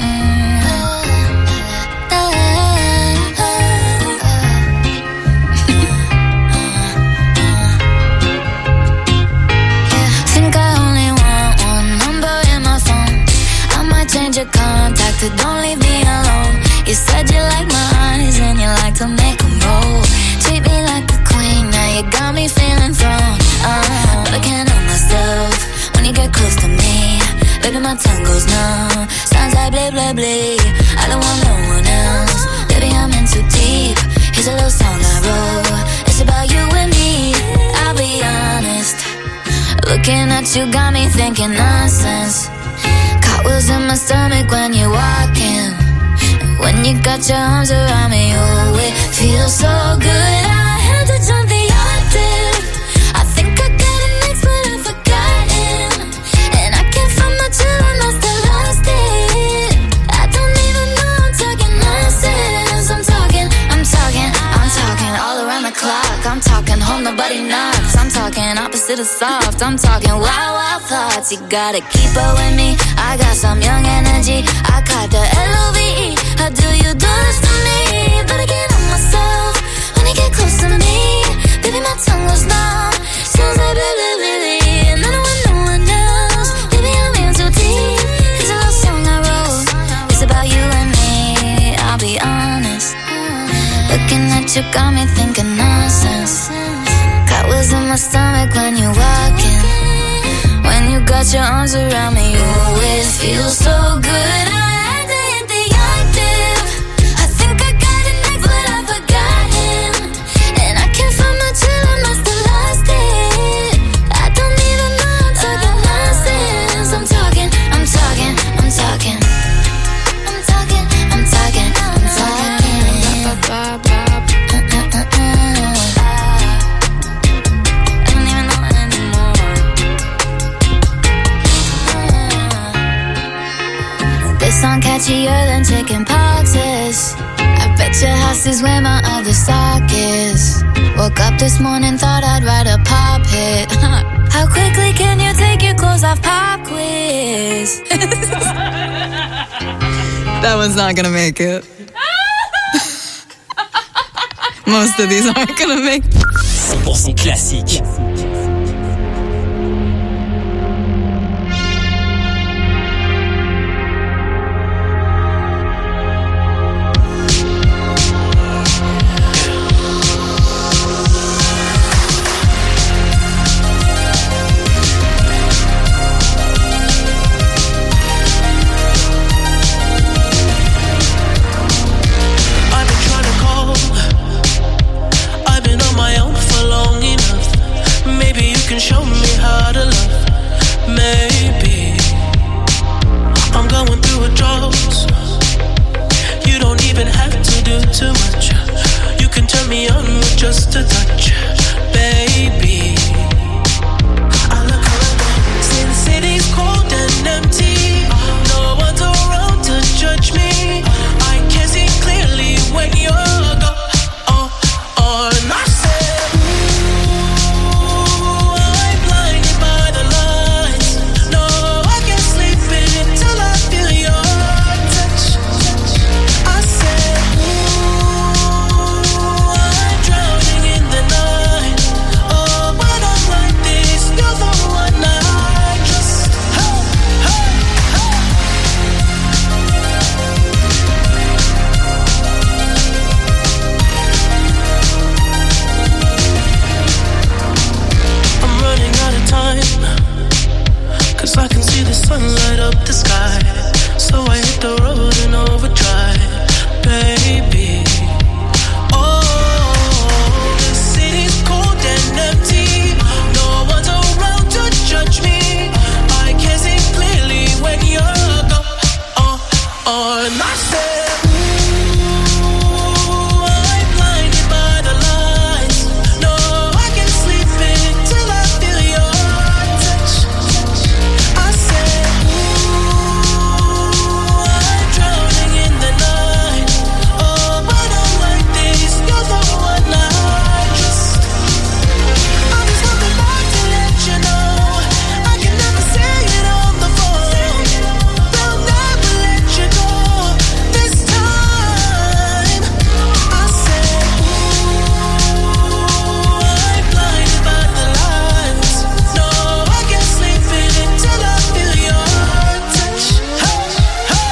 Change your contact, but don't leave me alone. You said you like my eyes and you like to make them roll. Treat me like a queen, now you got me feeling thrown. Uh, but I can't help myself when you get close to me. Baby, my tongue goes numb. Sounds like blah, blah, blah. I don't want no one else. Baby, I'm in too deep. Here's a little song I wrote. It's about you and me. I'll be honest. Looking at you got me thinking nonsense. Cartwheels in my stomach when you're walking. And when you got your arms around me, oh, it feels so good. I had to jump the octave. I think I got it next, but I've forgotten. And I can't find my chill, I must have lost it. I don't even know I'm talking nonsense. I'm talking, I'm talking, I'm talking all around the clock. I'm talking home, nobody knocks. I'm talking opposite of soft. I'm talking wild, wild thoughts. You gotta keep up with me. I got some young energy. I caught the L O V E. How do you do this to me? But I can't help myself when you get close to me. Baby, my tongue was numb. Sounds like blah, blah, blah, blah. And I don't want no one else. Baby, I'm in too deep. Here's a little song I wrote. It's about you and me. I'll be honest. Looking at you got me thinking nonsense. Cartwheels in my stomach when you're walking. When you got your arms around me, you always feel so good. I had to hit the octave. I think I got it next, but I've forgotten. And I can't find my chill, I must have lost it. I don't even know I'm talking nonsense. I'm talking, I'm talking, I'm talking. I'm talking, I'm talking, I'm talking. Ba, ba, ba, ba. This song catchier than chicken poxes. I bet your house is where my other sock is. Woke up this morning, thought I'd write a pop hit. How quickly can you take your clothes off? Pop quiz. That one's not gonna make it. Most of these aren't gonna make it. cent pour cent classique. on. I said, ooh, I'm blinded by the lights. No, I can't sleep until I feel your touch. I said, ooh, I'm drowning in the night. Oh, I don't like this. You're the one I just. I just want the back to let you know. I can never say it on the phone. They'll never let you go this time. I said, ooh, I'm blinded by the lights. No, I can't sleep until I feel your touch. Hey, hey,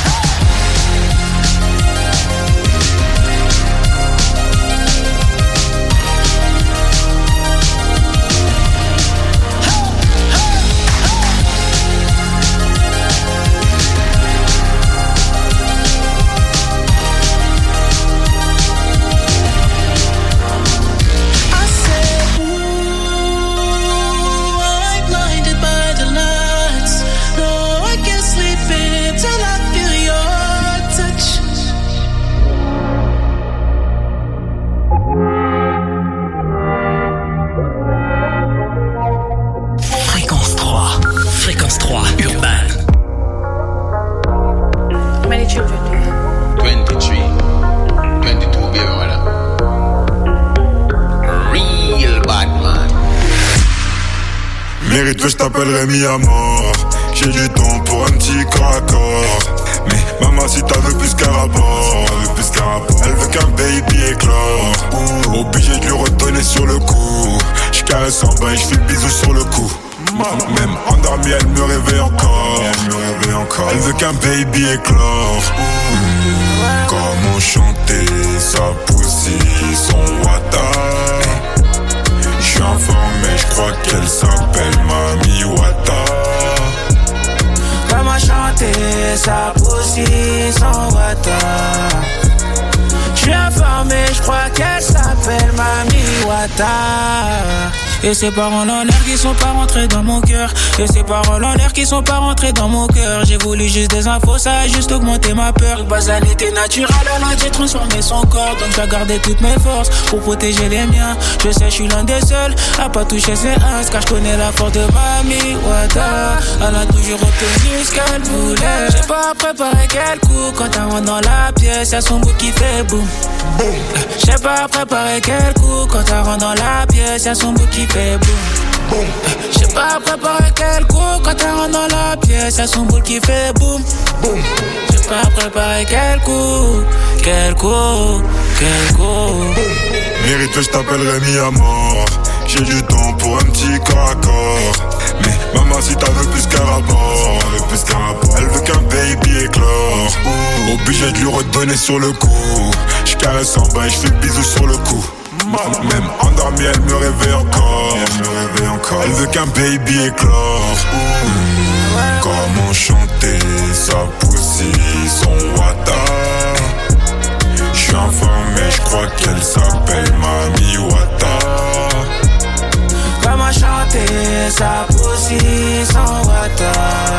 I said, ooh, I'm blinded by the lights. No, I can't sleep until I feel your touch. Fréquence trois. Fréquence trois, Urban. How many children do you have? twenty-three. twenty-two, baby, voilà. Real bad man. Mérite que je t'appellerai mis à mort. J'ai du temps pour un petit corps à corps. Mais maman, si t'as veux plus qu'un rapport, elle veut plus qu'un rapport. Elle veut qu'un baby éclore. Ouh, obligé de lui redonner sur le coup. J'caresse en bas et j'fais le bisou sur le cou. Même endormie, elle me réveille encore. Elle me réveille encore. Elle veut qu'un baby éclore. Mmh, comment chanter sa poussie, son wata. J'suis informé, j'crois qu'elle s'appelle Mami Wata. Comment chanter sa poussie sans wata. J'suis informé, j'crois qu'elle s'appelle Mami Wata. Et ces paroles en l'air qui sont pas rentrées dans mon cœur. Et ces paroles en l'air qui sont pas rentrées dans mon cœur. J'ai voulu juste des infos, ça a juste augmenté ma peur. Basanité naturelle, elle a j'ai transformé son corps. Donc j'ai gardé toutes mes forces pour protéger les miens. Je sais, je suis l'un des seuls à pas toucher ses uns. Car je connais la force de Mami Wata. Elle a toujours obtenu ce qu'elle voulait. J'ai pas préparé quel coup. Quand elle rentre dans la pièce, y'a son bout qui fait boum. J'ai pas préparé quel coup. Quand elle rentre dans la pièce, y'a son bout qui fait boum. J'ai pas préparé quel coup. Quand elle rentre dans la pièce, y'a son boule qui fait boum. J'ai pas préparé quel coup. Quel coup. Quel coup. Mérite que je t'appellerai mis à mort. J'ai du temps pour un petit corps à corps. Mais maman, si t'as veux plus qu'un rapport, elle veut plus qu'un rapport. Elle veut qu'un baby éclore. Ouh, obligé de lui redonner sur le coup. J'caresse en bas et j'fais le bisou sur le cou. Même endormie, elle me réveille encore. Elle me réveille encore. Elle veut qu'un baby éclore. Mmh, comment chanter sa poussie, son wata. J'suis informé, j'crois qu'elle s'appelle Mami Wata. Comment chanter sa poussie sans wata.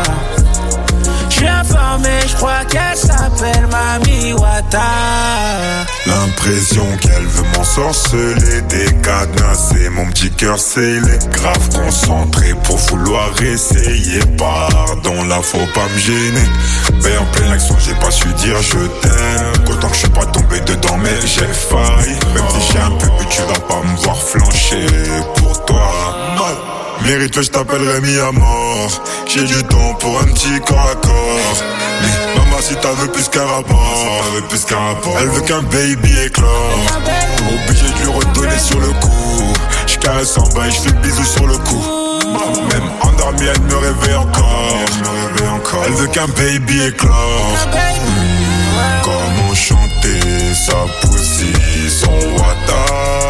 J'suis informé, j'crois qu'elle s'appelle Mami Wata. L'impression qu'elle veut m'ensorceler, décadenasser mon petit cœur scellé. Grave concentré pour vouloir essayer. Pardon, là faut pas me gêner. Mais en pleine action, j'ai pas su dire je t'aime. Autant que je suis pas tombé dedans, mais j'ai failli. Même si j'ai un peu bu, tu vas pas me voir flancher pour toi. Mérite que je t'appellerai mis à mort. J'ai du temps pour un petit corps à corps. Mais maman, si t'as veux plus qu'un rapport, elle veut plus qu'un rapport. Elle veut qu'un baby éclore. Obligé de lui redonner sur le coup. J'caresse en bas et j'fais le bisou sur le cou. Même endormie, elle me réveille encore. Elle me réveille encore. Elle veut qu'un baby éclore. Mmh, comment chanter sa poussie, son wata.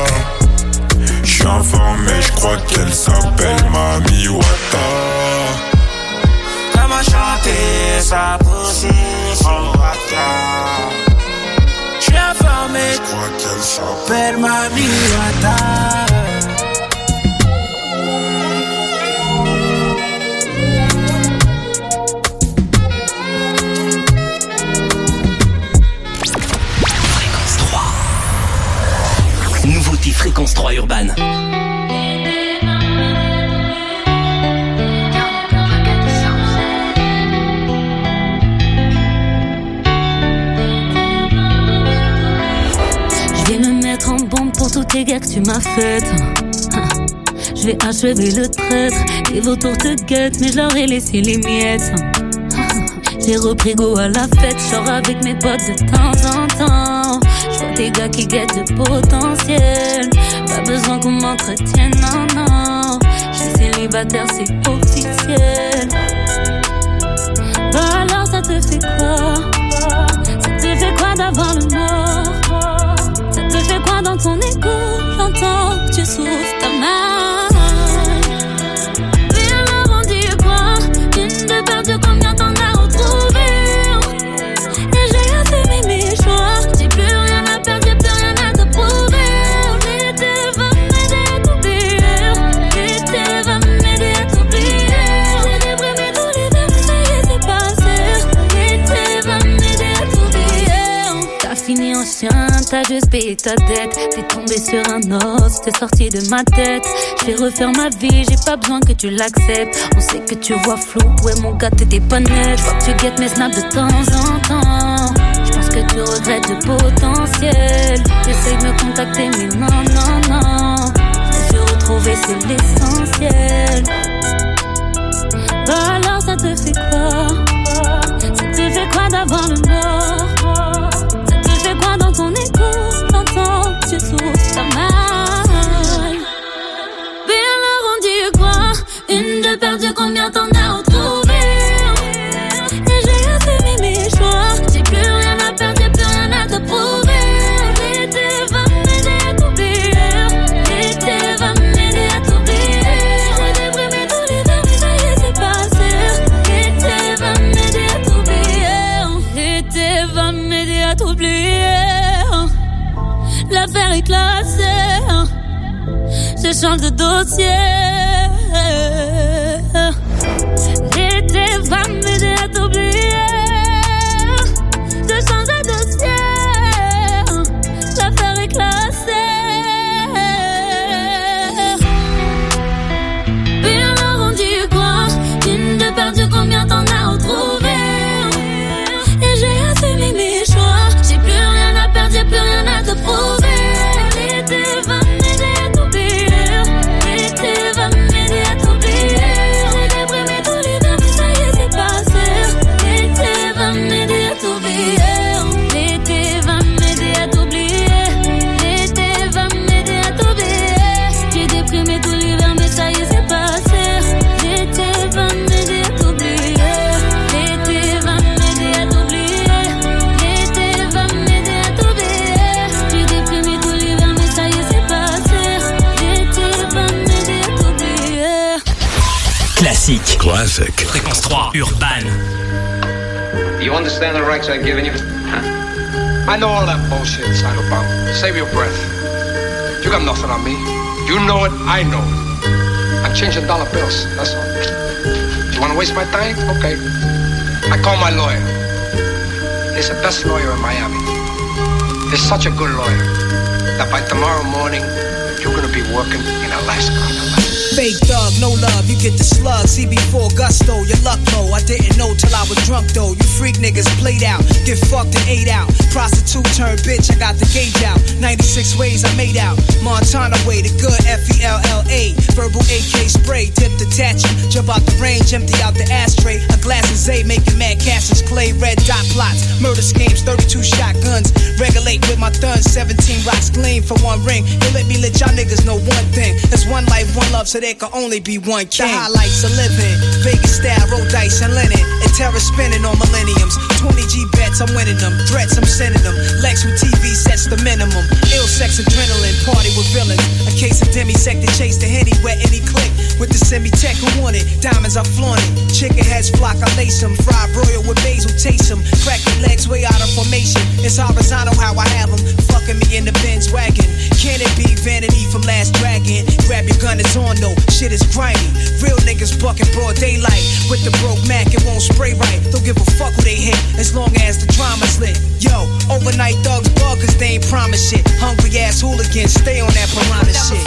J'suis informé, j'crois qu'elle s'appelle Mami Wata. Comment chanter sa poussie, son wata. J'suis informé, j'crois qu'elle s'appelle Mami Wata. trois Urban. Je vais me mettre en bombe pour toutes les guerres que tu m'as faites. Je vais achever le traître. Les vautours te guettent, mais je leur ai laissé les miettes. J'ai repris go à la fête, j'sors avec mes potes de temps en temps. J'vois des gars qui guettent le potentiel. Pas besoin qu'on m'entretienne, non, non. J'suis célibataire, c'est officiel. Bah alors ça te fait quoi? Ça te fait quoi d'avoir le mort? Ça te fait quoi dans ton écho? J'entends que tu souffres, t'as mal. Mais alors on dit quoi? Une de perdu, combien t'en as retrouvé? Et j'ai assumé mes choix. J'ai plus rien à perdre, j'ai plus rien à te prouver. L'été va m'aider à t'oublier. L'été va m'aider à t'oublier. J'ai déprimé tous les verres, mais ça y est, c'est passé. L'été va m'aider à t'oublier. T'as fini en chien, t'as juste payé ta dette. T'es tombé sur un os, t'es sorti de ma tête. Je vais refaire ma vie, j'ai pas besoin que tu l'acceptes. On sait que tu vois flou, ouais mon gars t'étais pas net. Je vois que tu guettes mes snaps de temps en temps. Je pense que tu regrettes le potentiel. J'essaye de me contacter mais non, non, non. Se retrouver c'est l'essentiel. Bah alors ça te fait quoi? Ça te fait quoi d'avoir le mort? Ça te fait quoi dans ton écho? J'entends que tu souffres, t'as mal. Mais alors on dit quoi? Une de perdue, combien t'en as retrouvé? Et j'ai assumé mes choix. J'ai plus rien à perdre, j'ai plus rien à te prouver. L'été va m'aider à t'oublier. L'été va m'aider à t'oublier. J'ai déprimé tous les verres, mais ça y est, c'est passé. L'été va m'aider à t'oublier. L'été va m'aider à t'oublier. L'affaire est classée. Je change de dossier. L'été va m'aider à t'oublier. Je change de dossier. L'affaire est classée. Puis alors on dit quoi? Une de perdue, combien t'en as retrouvé? Et j'ai assumé mes choix. J'ai plus rien à perdre, j'ai plus rien à te prouver. L'été va m'aider à t'oublier. L'été va m'aider à t'oublier. J'ai déprimé tous les verres, mais ça y est, c'est passé. L'été va m'aider à t'oublier. L'été va m'aider à t'oublier. L'été va m'aider à t'oublier. J'ai déprimé tous les verres, mais ça y est, c'est passé. L'été va m'aider à t'oublier. L'été va m'aider à t'oublier. L'été va m'aider à t'oublier. J'ai déprimé tous les verres, mais ça y est, c'est passé. L'été va m'aider à t'oublier. Classique. Classic. Fréquence trois, Urban. You understand the rights I've given you? Huh? I know all that bullshit inside about. Save your breath. You got nothing on me. You know it, I know it. I'm changing dollar bills, that's all. You wanna waste my time? Okay. I call my lawyer. He's the best lawyer in Miami. He's such a good lawyer that by tomorrow morning, you're gonna be working in Alaska. Fake thug, no love, you get the slug. C B four gusto, your luck low. I didn't know till I was drunk though. You freak niggas played out, get fucked and ate out. Prostitute turned bitch, I got the gauge out. ninety-six ways I made out. Montana way, the good F E L L A. Verbal A K spray, tip detaching. Jump out the range, empty out the ashtray. A glass of Zay, making mad cashes. Clay, red dot plots. Murder schemes, thirty-two shotguns. Regulate with my thuns, seventeen rocks gleam for one ring. You let me let y'all niggas know one thing. There's one life, one love, so there can only be one king. The highlights of living. Vegas style, roll dice and linen. And terror spinning on millenniums. twenty G bets, I'm winning them. Threats, I'm sending them. Lex with T V sets the minimum. Ill sex, adrenaline, party with villains. A case of demisec to chase the henny, wet any click. With the semi-tech who want it. Diamonds, I flaunt it. Chicken heads flock, I lace them. Fried broil with basil, taste them. Crack your legs way out of formation. It's horizontal how I have them. Fucking me in the Benz wagon. Can it be vanity from Last Dragon? Grab your gun, it's on though. Shit is grimy. Real nigga niggas bucking broad daylight. With the broke Mac, it won't spray right. Don't give a fuck who they hit, as long as the drama's lit. Yo, overnight thugs bug, cause they ain't promise shit. Hungry ass hooligans, stay on that piranha shit.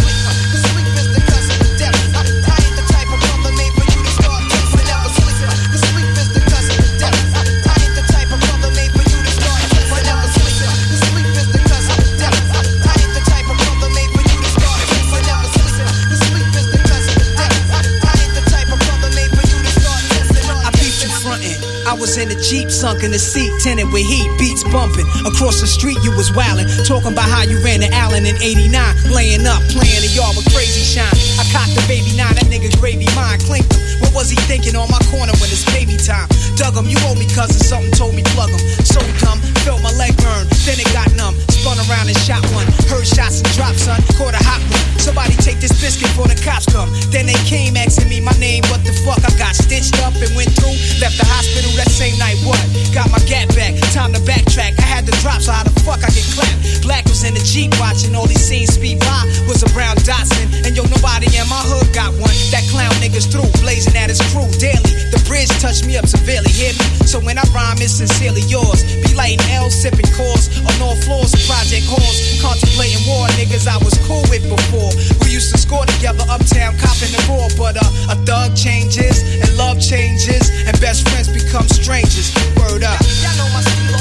I was in the Jeep, sunk in the seat, tinted with heat, beats bumping. Across the street, you was wildin', talking about how you ran to Allen in eighty-nine. Laying up, playing the yard with crazy shine. I cocked the baby nine, that nigga gravy mine, clinked him. What was he thinking on my corner when it's baby time? Dug him, you owe me cousin, something told me plug him. So dumb, felt my leg burn, then it got numb. Spun around and shot one, heard shots and drops, son, caught a hot one. Somebody take this biscuit before the cops come. Then they came asking me my name, what the fuck? I got stitched up and went through, left the hospital that same night, what? Got my gap back, time to backtrack. I had to drop, so how the fuck I get clapped? Black was in the Jeep watching all these scenes speed by. Was a brown Datsun, and yo, nobody in my hood got one. That clown niggas through, blazing at his crew daily. The bridge touched me up severely, hear me? So when I rhyme, it's sincerely yours. Be lighting L, sipping cores on all floors of project halls. Contemplating war, niggas I was cool with before. We used to score together uptown, copping the raw. But uh, a thug changes, and love changes, and best friends become strangers. Word up. Y'all know my stilo.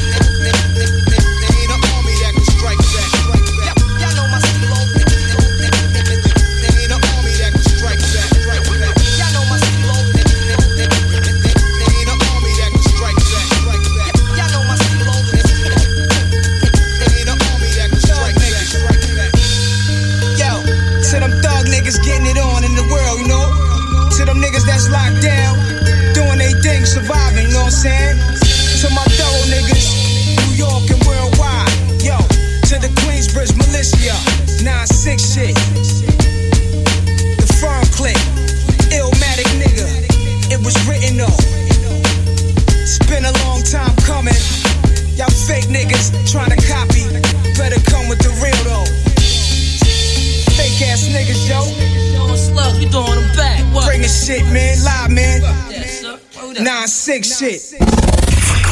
There ain't an army that can strike back. Y'all know my stilo. There ain't an army that can strike back. Y'all know my stilo. There ain't an army that can strike back. Y'all know my stilo. There ain't an army that can strike back. Yo, to them thug niggas getting it on in the world, you know? To them niggas that's locked down, doing they thing, surviving, you know what I'm saying? To my thorough niggas, New York and worldwide, yo. To the Queensbridge militia, nine six shit. The firm click, Illmatic nigga, it was written though. It's been a long time coming. Y'all fake niggas trying to copy, better come with the real though. Fake ass niggas, yo. Slugs, we throwing them back. What? Bringing shit, man, live, man. nine six shit.